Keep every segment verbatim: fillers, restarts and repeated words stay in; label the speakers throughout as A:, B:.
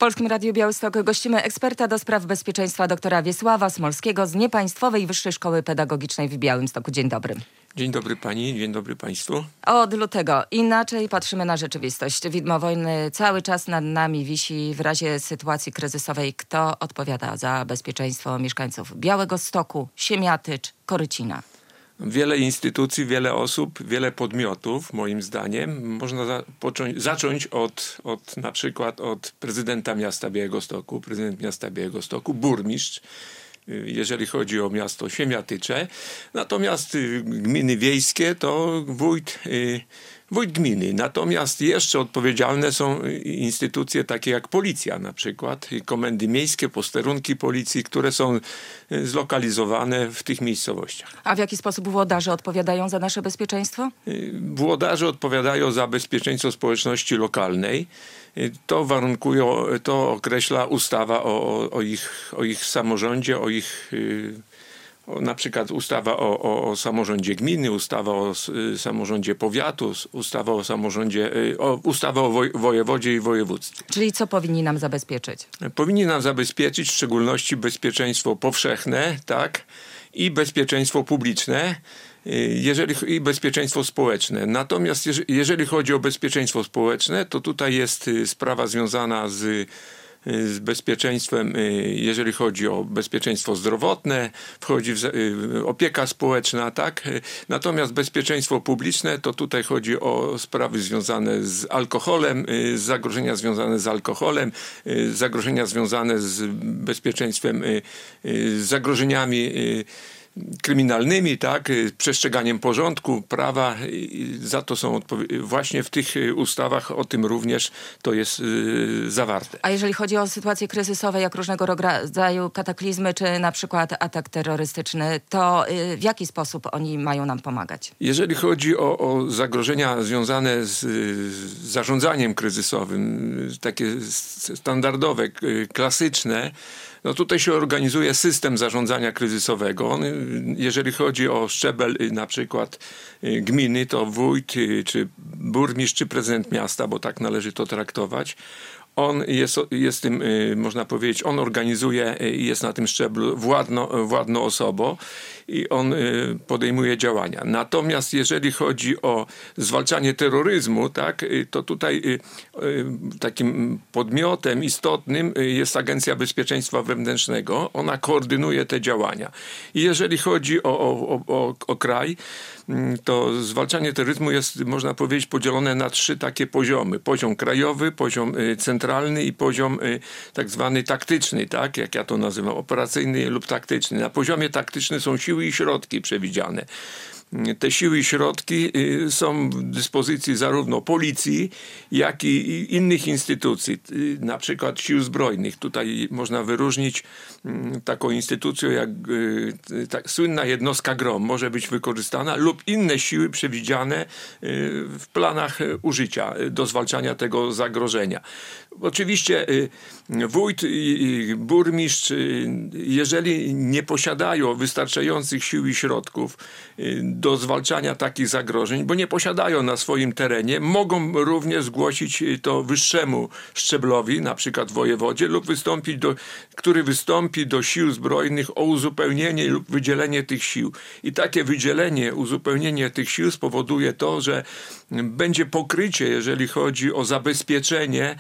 A: Polskim Radiu Białystok gościmy eksperta do spraw bezpieczeństwa doktora Wiesława Smolskiego z Niepaństwowej Wyższej Szkoły Pedagogicznej w Białymstoku. Dzień dobry.
B: Dzień dobry pani, dzień dobry państwu.
A: Od lutego inaczej patrzymy na rzeczywistość. Widmo wojny cały czas nad nami wisi. W razie sytuacji kryzysowej kto odpowiada za bezpieczeństwo mieszkańców Białegostoku, Siemiatycz, Korycina?
B: Wiele instytucji, wiele osób, wiele podmiotów, moim zdaniem. Można za, począć, zacząć od, od na przykład od prezydenta miasta Białegostoku, prezydent miasta Białegostoku, burmistrz, jeżeli chodzi o miasto Siemiatycze. Natomiast gminy wiejskie to wójt, wójt gminy. Natomiast jeszcze odpowiedzialne są instytucje takie jak policja na przykład, komendy miejskie, posterunki policji, które są zlokalizowane w tych miejscowościach.
A: A w jaki sposób włodarze odpowiadają za nasze bezpieczeństwo?
B: Włodarze odpowiadają za bezpieczeństwo społeczności lokalnej. To warunkują, to określa ustawa o, o, ich, o ich samorządzie, o ich, o, na przykład ustawa o, o, o samorządzie gminy, ustawa o samorządzie powiatu, ustawa o samorządzie, o, ustawa o woj, wojewodzie i województwie.
A: Czyli co powinni nam zabezpieczyć?
B: Powinni nam zabezpieczyć w szczególności bezpieczeństwo powszechne, tak, i bezpieczeństwo publiczne. Jeżeli, i bezpieczeństwo społeczne. Natomiast jeżeli, jeżeli chodzi o bezpieczeństwo społeczne, to tutaj jest sprawa związana z, z bezpieczeństwem, jeżeli chodzi o bezpieczeństwo zdrowotne, wchodzi w, opieka społeczna, tak? Natomiast bezpieczeństwo publiczne, to tutaj chodzi o sprawy związane z alkoholem, zagrożenia związane z alkoholem, zagrożenia związane z bezpieczeństwem, z zagrożeniami kryminalnymi, tak, przestrzeganiem porządku, prawa. Za to są odpowie- właśnie w tych ustawach o tym również to jest yy, zawarte.
A: A jeżeli chodzi o sytuacje kryzysowe, jak różnego rodzaju kataklizmy, czy na przykład atak terrorystyczny, to yy, w jaki sposób oni mają nam pomagać?
B: Jeżeli chodzi o, o zagrożenia związane z, z zarządzaniem kryzysowym, takie standardowe, klasyczne, no tutaj się organizuje system zarządzania kryzysowego. On, jeżeli chodzi o szczebel na przykład gminy, to wójt, czy burmistrz, czy prezydent miasta, bo tak należy to traktować. On jest, jest tym, można powiedzieć, on organizuje i jest na tym szczeblu władno, władną osobą i on podejmuje działania. Natomiast jeżeli chodzi o zwalczanie terroryzmu, tak, to tutaj takim podmiotem istotnym jest Agencja Bezpieczeństwa Wewnętrznego. Ona koordynuje te działania. I jeżeli chodzi o, o, o, o kraj, to zwalczanie terroryzmu jest, można powiedzieć, podzielone na trzy takie poziomy. Poziom krajowy, poziom centralny i poziom tak zwany taktyczny, tak, jak ja to nazywam, operacyjny lub taktyczny. Na poziomie taktycznym są siły i środki przewidziane. Te siły i środki są w dyspozycji zarówno policji, jak i innych instytucji, na przykład sił zbrojnych. Tutaj można wyróżnić taką instytucję jak tak, słynna jednostka GROM może być wykorzystana lub inne siły przewidziane w planach użycia do zwalczania tego zagrożenia. Oczywiście wójt i burmistrz, jeżeli nie posiadają wystarczających sił i środków do zwalczania takich zagrożeń, bo nie posiadają na swoim terenie, mogą również zgłosić to wyższemu szczeblowi, na przykład wojewodzie, lub wystąpić do, który wystąpi do sił zbrojnych o uzupełnienie lub wydzielenie tych sił. I takie wydzielenie, uzupełnienie tych sił spowoduje to, że będzie pokrycie, jeżeli chodzi o zabezpieczenie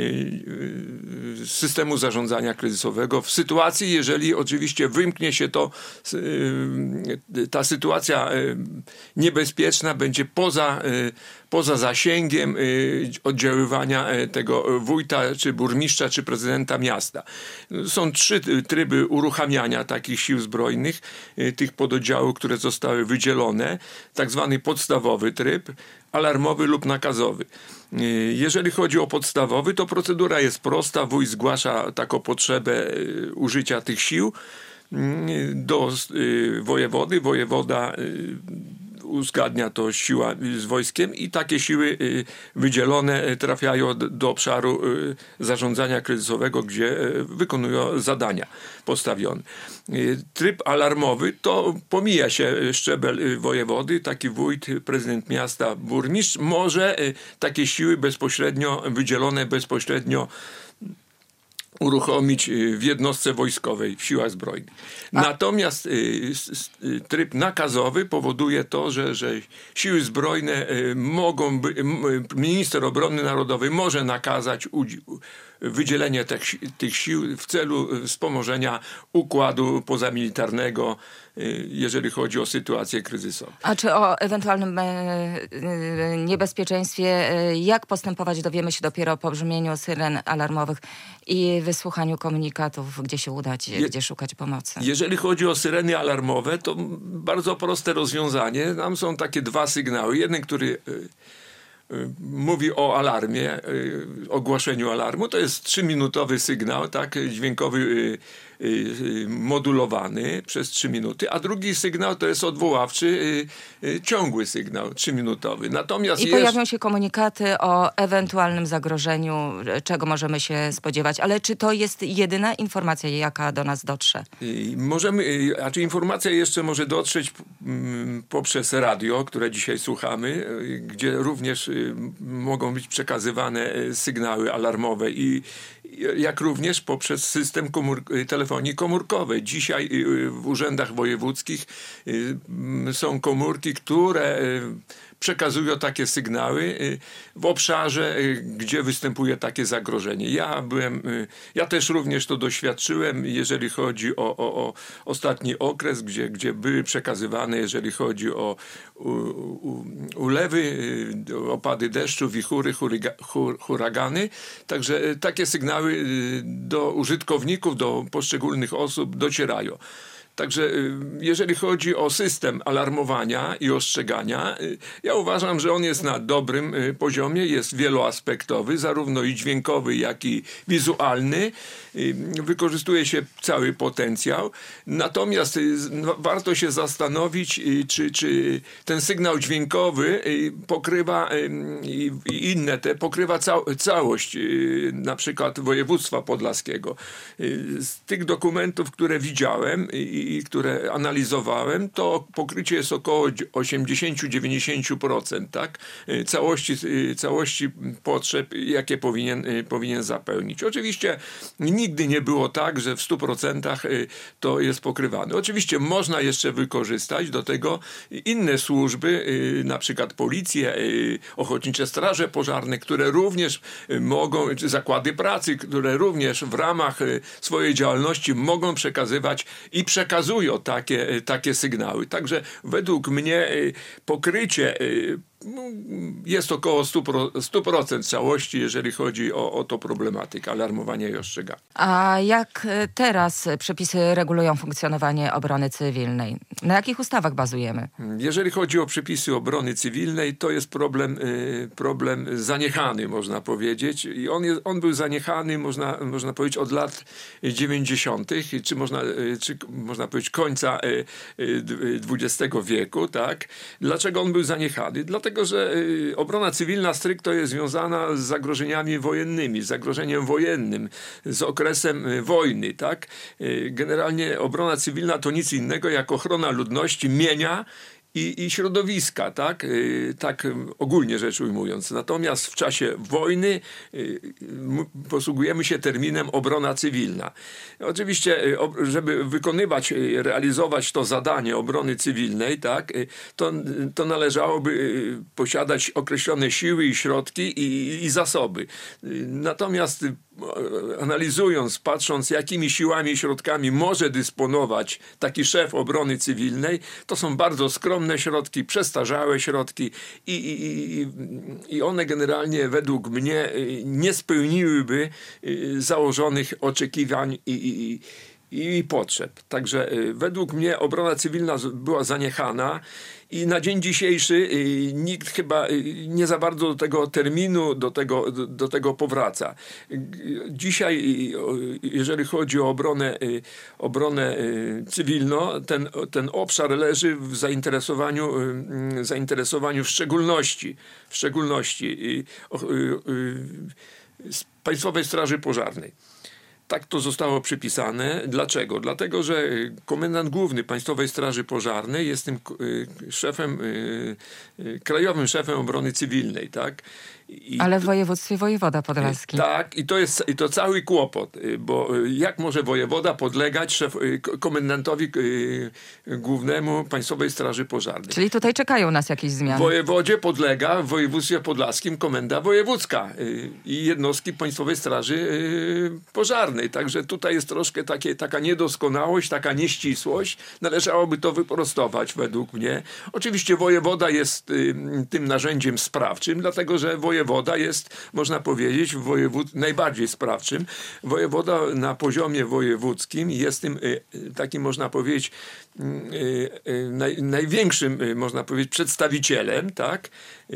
B: systemu zarządzania kryzysowego w sytuacji, jeżeli oczywiście wymknie się to, ta sytuacja niebezpieczna będzie poza, poza zasięgiem oddziaływania tego wójta, czy burmistrza, czy prezydenta miasta. Są trzy tryby uruchamiania takich sił zbrojnych, tych pododdziałów, które zostały wydzielone. Tak zwany podstawowy tryb, alarmowy lub nakazowy. Jeżeli chodzi o podstawowy, to procedura jest prosta. Wójt zgłasza taką potrzebę użycia tych sił do wojewody. Wojewoda uzgadnia to siła z wojskiem i takie siły wydzielone trafiają do obszaru zarządzania kryzysowego, gdzie wykonują zadania postawione. Tryb alarmowy to pomija się szczebel wojewody, taki wójt, prezydent miasta, burmistrz może takie siły bezpośrednio wydzielone bezpośrednio uruchomić w jednostce wojskowej, w siłach zbrojnych. A. Natomiast tryb nakazowy powoduje to, że, że siły zbrojne mogą, minister obrony narodowej może nakazać wydzielenie tych, tych sił w celu wspomożenia układu pozamilitarnego, jeżeli chodzi o sytuację kryzysową.
A: A czy o ewentualnym niebezpieczeństwie, jak postępować, dowiemy się dopiero po brzmieniu syren alarmowych i wysłuchaniu komunikatów, gdzie się udać, Je, gdzie szukać pomocy?
B: Jeżeli chodzi o syreny alarmowe, to bardzo proste rozwiązanie. Tam są takie dwa sygnały. Jeden, który mówi o alarmie, ogłoszeniu alarmu. To jest trzyminutowy sygnał, tak, dźwiękowy, modulowany przez trzy minuty, a drugi sygnał to jest odwoławczy, ciągły sygnał trzyminutowy. Natomiast
A: I
B: jest...
A: pojawią się komunikaty o ewentualnym zagrożeniu, czego możemy się spodziewać. Ale czy to jest jedyna informacja, jaka do nas dotrze?
B: Możemy, znaczy informacja jeszcze może dotrzeć poprzez radio, które dzisiaj słuchamy, gdzie również mogą być przekazywane sygnały alarmowe i jak również poprzez system komór- telefonii komórkowej. Dzisiaj w urzędach wojewódzkich są komórki, które przekazują takie sygnały w obszarze, gdzie występuje takie zagrożenie. Ja byłem, ja też również to doświadczyłem, jeżeli chodzi o, o, o ostatni okres, gdzie, gdzie były przekazywane, jeżeli chodzi o u, u, ulewy, opady deszczu, wichury, huryga, hur, huragany. Także takie sygnały do użytkowników, do poszczególnych osób docierają. Także jeżeli chodzi o system alarmowania i ostrzegania, ja uważam, że on jest na dobrym poziomie, jest wieloaspektowy, zarówno i dźwiękowy, jak i wizualny. Wykorzystuje się cały potencjał. Natomiast no, warto się zastanowić, czy, czy ten sygnał dźwiękowy pokrywa i, i inne te, pokrywa cał, całość na przykład województwa podlaskiego. Z tych dokumentów, które widziałem i i które analizowałem, to pokrycie jest około osiemdziesiąt do dziewięćdziesięciu procent, tak? Całości, całości potrzeb, jakie powinien, powinien zapełnić. Oczywiście nigdy nie było tak, że w stu procentach to jest pokrywane. Oczywiście można jeszcze wykorzystać do tego inne służby, na przykład policję, ochotnicze straże pożarne, które również mogą, czy zakłady pracy, które również w ramach swojej działalności mogą przekazywać i przekazują takie, takie sygnały. Także według mnie pokrycie jest około stu procent całości, jeżeli chodzi o, o to problematykę alarmowania i ostrzegania.
A: A jak teraz przepisy regulują funkcjonowanie obrony cywilnej? Na jakich ustawach bazujemy?
B: Jeżeli chodzi o przepisy obrony cywilnej, to jest problem, problem zaniechany, można powiedzieć. I on, jest, on był zaniechany, można, można powiedzieć, od lat dziewięćdziesiątych, czy można, czy można powiedzieć końca dwudziestego wieku, tak? Dlaczego on był zaniechany? Dlatego Dlatego, że obrona cywilna stricte jest związana z zagrożeniami wojennymi, z zagrożeniem wojennym, z okresem wojny, tak? Generalnie obrona cywilna to nic innego jak ochrona ludności, mienia I, i środowiska, tak? Tak ogólnie rzecz ujmując. Natomiast w czasie wojny posługujemy się terminem obrona cywilna. Oczywiście, żeby wykonywać, realizować to zadanie obrony cywilnej, tak? To, to należałoby posiadać określone siły i środki i, i zasoby. Natomiast analizując, patrząc, jakimi siłami i środkami może dysponować taki szef obrony cywilnej, to są bardzo skromne środki, przestarzałe środki i, i, i one generalnie według mnie nie spełniłyby założonych oczekiwań i, i, i potrzeb. Także według mnie obrona cywilna była zaniechana i na dzień dzisiejszy nikt chyba nie za bardzo do tego terminu, do tego, do, do tego powraca. Dzisiaj, jeżeli chodzi o obronę, obronę cywilną, ten, ten obszar leży w zainteresowaniu, zainteresowaniu w szczególności, w szczególności Państwowej Straży Pożarnej. Tak to zostało przypisane. Dlaczego? Dlatego, że komendant główny Państwowej Straży Pożarnej jest tym szefem, krajowym szefem obrony cywilnej, tak? I
A: Ale w województwie wojewoda podlaski.
B: Tak, i to jest i to cały kłopot, bo jak może wojewoda podlegać szef, komendantowi głównemu Państwowej Straży Pożarnej?
A: Czyli tutaj czekają nas jakieś zmiany.
B: Wojewodzie podlega w województwie podlaskim komenda wojewódzka i jednostki Państwowej Straży Pożarnej. Także tutaj jest troszkę takie, taka niedoskonałość, taka nieścisłość. Należałoby to wyprostować według mnie. Oczywiście wojewoda jest tym narzędziem sprawczym, dlatego że wojewoda jest, można powiedzieć, wojewód najbardziej sprawczym. Wojewoda na poziomie wojewódzkim jest tym takim, można powiedzieć, naj, największym, można powiedzieć, przedstawicielem, tak?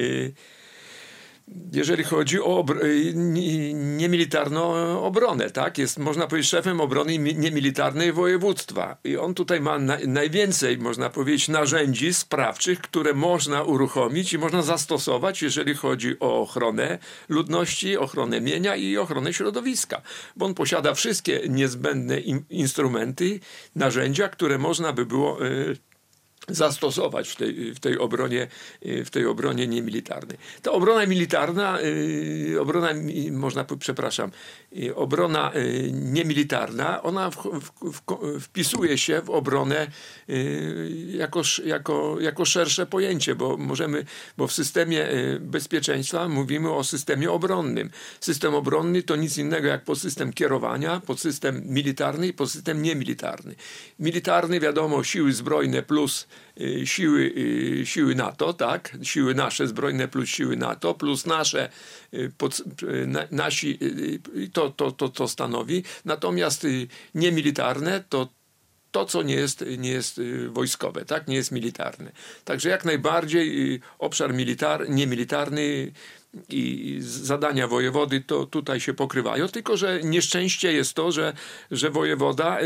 B: Jeżeli chodzi o obr- niemilitarną obronę, tak? Jest, można powiedzieć, szefem obrony niemilitarnej województwa. I on tutaj ma na, najwięcej, można powiedzieć, narzędzi sprawczych, które można uruchomić i można zastosować, jeżeli chodzi o ochronę ludności, ochronę mienia i ochronę środowiska. Bo on posiada wszystkie niezbędne in- instrumenty, narzędzia, które można by było y, zastosować w tej, w tej obronie, w tej obronie niemilitarnej. Ta obrona militarna, obrona, można, przepraszam, obrona niemilitarna, ona w, w, w, wpisuje się w obronę jako, jako, jako szersze pojęcie, bo możemy, bo w systemie bezpieczeństwa mówimy o systemie obronnym. System obronny to nic innego jak podsystem kierowania, podsystem militarny i podsystem niemilitarny. Militarny, wiadomo, siły zbrojne plus siły, siły NATO, tak? Siły nasze zbrojne plus siły NATO, plus nasze, pod, na, nasi, to, to, to, to stanowi. Natomiast niemilitarne to to, co nie jest, nie jest wojskowe, tak? Nie jest militarne. Także jak najbardziej obszar militar, niemilitarny i zadania wojewody to tutaj się pokrywają, tylko że nieszczęście jest to, że, że wojewoda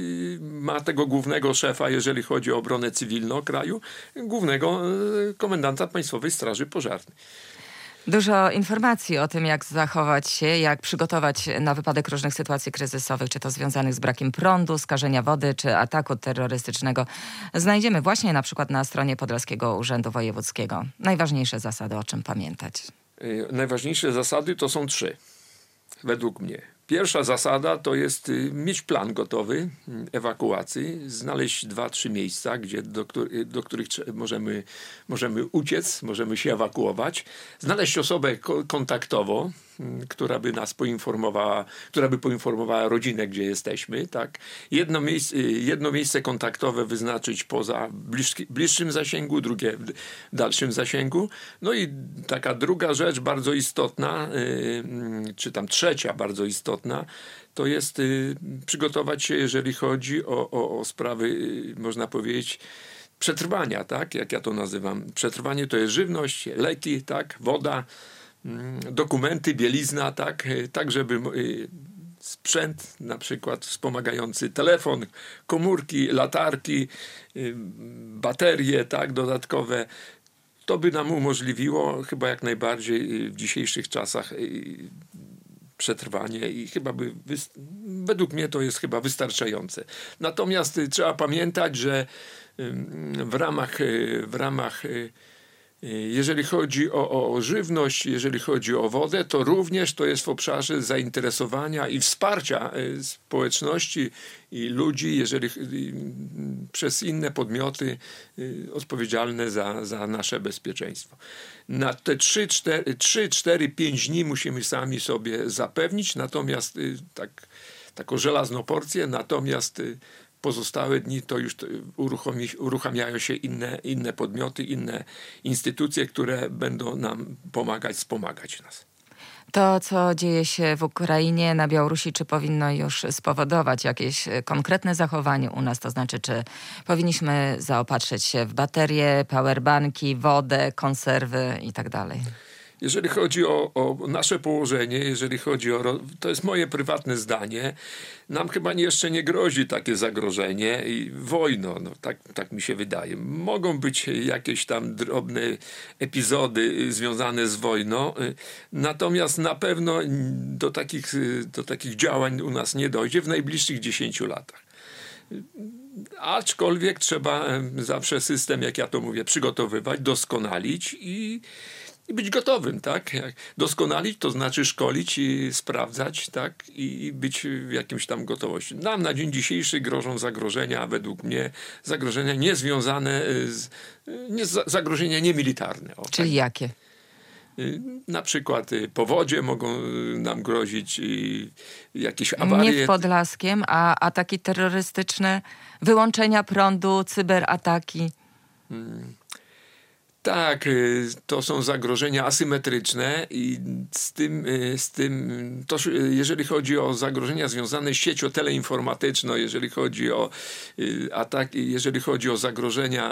B: ma tego głównego szefa, jeżeli chodzi o obronę cywilną kraju, głównego komendanta Państwowej Straży Pożarnej.
A: Dużo informacji o tym, jak zachować się, jak przygotować na wypadek różnych sytuacji kryzysowych, czy to związanych z brakiem prądu, skażenia wody, czy ataku terrorystycznego, znajdziemy właśnie na przykład na stronie Podlaskiego Urzędu Wojewódzkiego. Najważniejsze zasady, o czym pamiętać.
B: Najważniejsze zasady to są trzy, według mnie. Pierwsza zasada to jest mieć plan gotowy ewakuacji, znaleźć dwa, trzy miejsca, gdzie, do, których, do których możemy, możemy uciec, możemy się ewakuować, znaleźć osobę kontaktową, która by nas poinformowała, która by poinformowała rodzinę, gdzie jesteśmy, tak? Jedno miejsce, jedno miejsce kontaktowe wyznaczyć poza bliżki, bliższym zasięgu, drugie w dalszym zasięgu. No i taka druga rzecz bardzo istotna, yy, czy tam trzecia bardzo istotna, to jest yy, przygotować się, jeżeli chodzi o, o, o sprawy, yy, można powiedzieć, przetrwania, tak? Jak ja to nazywam. Przetrwanie to jest żywność, leki, tak? Woda, dokumenty, bielizna, tak, tak żeby sprzęt, na przykład wspomagający telefon, komórki, latarki, baterie, tak, dodatkowe, to by nam umożliwiło chyba jak najbardziej w dzisiejszych czasach przetrwanie i chyba by, według mnie to jest chyba wystarczające. Natomiast trzeba pamiętać, że w ramach, w ramach jeżeli chodzi o, o żywność, jeżeli chodzi o wodę, to również to jest w obszarze zainteresowania i wsparcia społeczności i ludzi, jeżeli przez inne podmioty odpowiedzialne za, za nasze bezpieczeństwo. Na te trzy, cztery, pięć dni musimy sami sobie zapewnić, natomiast tak, taką żelazną porcję, natomiast pozostałe dni to już uruchomi, uruchamiają się inne, inne podmioty, inne instytucje, które będą nam pomagać, wspomagać nas.
A: To, co dzieje się w Ukrainie, na Białorusi, czy powinno już spowodować jakieś konkretne zachowanie u nas? To znaczy, czy powinniśmy zaopatrzyć się w baterie, powerbanki, wodę, konserwy i tak dalej?
B: Jeżeli chodzi o, o nasze położenie, jeżeli chodzi o... To jest moje prywatne zdanie. Nam chyba jeszcze nie grozi takie zagrożenie i wojno, no, tak, tak mi się wydaje. Mogą być jakieś tam drobne epizody związane z wojną, natomiast na pewno do takich, do takich działań u nas nie dojdzie w najbliższych dziesięciu latach. Aczkolwiek trzeba zawsze system, jak ja to mówię, przygotowywać, doskonalić i i być gotowym, tak? Jak doskonalić, to znaczy szkolić i sprawdzać, tak? I być w jakimś tam gotowości. Nam na dzień dzisiejszy grożą zagrożenia, według mnie, zagrożenia niezwiązane z, nie, zagrożenia niemilitarne. O,
A: Czyli
B: tak?
A: jakie?
B: Na przykład powodzie mogą nam grozić, jakieś awarie.
A: Nie w Podlaskiem, a ataki terrorystyczne, wyłączenia prądu, cyberataki.
B: Hmm. Tak, to są zagrożenia asymetryczne i z tym, z tym to, jeżeli chodzi o zagrożenia związane z siecią teleinformatyczną, jeżeli chodzi o ataki, jeżeli chodzi o zagrożenia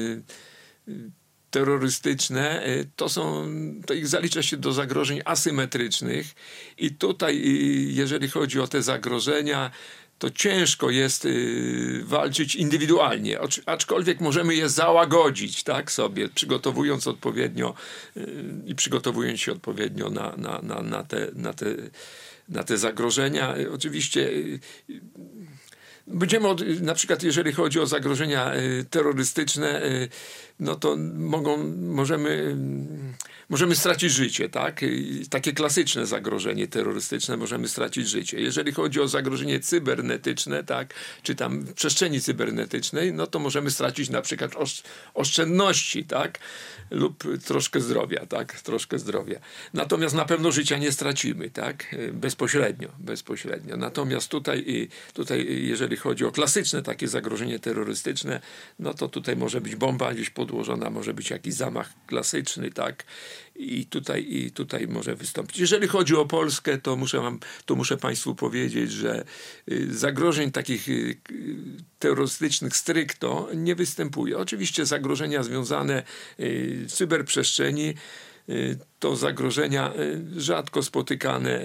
B: terrorystyczne, to są, to ich zalicza się do zagrożeń asymetrycznych i tutaj, jeżeli chodzi o te zagrożenia, to ciężko jest y, walczyć indywidualnie, aczkolwiek możemy je załagodzić, tak, sobie, przygotowując odpowiednio y, i przygotowując się odpowiednio na, na, na, na, te, na, te, na te zagrożenia. Oczywiście y, będziemy, od, na przykład jeżeli chodzi o zagrożenia y, terrorystyczne, y, no to mogą, możemy, y, możemy stracić życie, tak? I takie klasyczne zagrożenie terrorystyczne, możemy stracić życie. Jeżeli chodzi o zagrożenie cybernetyczne, tak, czy tam w przestrzeni cybernetycznej, no to możemy stracić na przykład osz, oszczędności, tak? Lub troszkę zdrowia, tak? Troszkę zdrowia. Natomiast na pewno życia nie stracimy, tak? Bezpośrednio, bezpośrednio. Natomiast tutaj, tutaj, jeżeli chodzi o klasyczne takie zagrożenie terrorystyczne, no to tutaj może być bomba gdzieś podłożona, może być jakiś zamach klasyczny, tak? I tutaj, i tutaj może wystąpić. Jeżeli chodzi o Polskę, to muszę wam, to muszę państwu powiedzieć, że zagrożeń takich terrorystycznych stricto nie występuje. Oczywiście zagrożenia związane w cyberprzestrzeni to zagrożenia rzadko spotykane,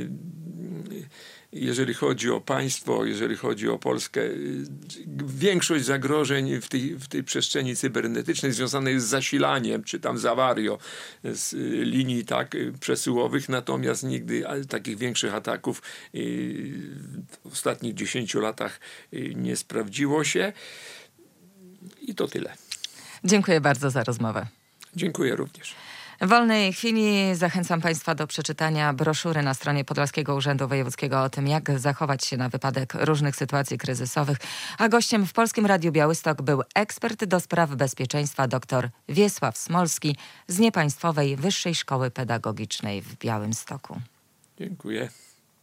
B: jeżeli chodzi o państwo, jeżeli chodzi o Polskę. Większość zagrożeń w tej, w tej przestrzeni cybernetycznej związanej jest z zasilaniem, czy tam z awarią z linii tak, przesyłowych, natomiast nigdy takich większych ataków w ostatnich dziesięciu latach nie sprawdziło się. I to tyle.
A: Dziękuję bardzo za rozmowę.
B: Dziękuję również.
A: W wolnej chwili zachęcam państwa do przeczytania broszury na stronie Podlaskiego Urzędu Wojewódzkiego o tym, jak zachować się na wypadek różnych sytuacji kryzysowych. A gościem w Polskim Radiu Białystok był ekspert do spraw bezpieczeństwa dr Wiesław Smolski z Niepaństwowej Wyższej Szkoły Pedagogicznej w Białymstoku.
B: Dziękuję.